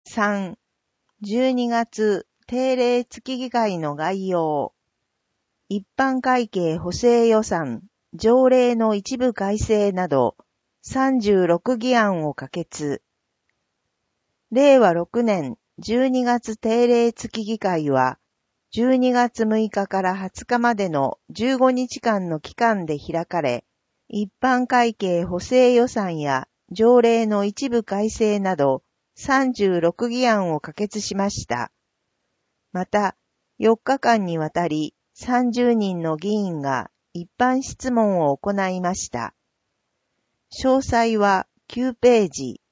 3、12月定例月議会の概要。一般会計補正予算、条例の一部改正など、36議案を可決。令和6年12月定例月議会は、12月6日から20日までの15日間の期間で開かれ、一般会計補正予算や条例の一部改正など36議案を可決しました。また、4日間にわたり30人の議員が一般質問を行いました。詳細は9ページ。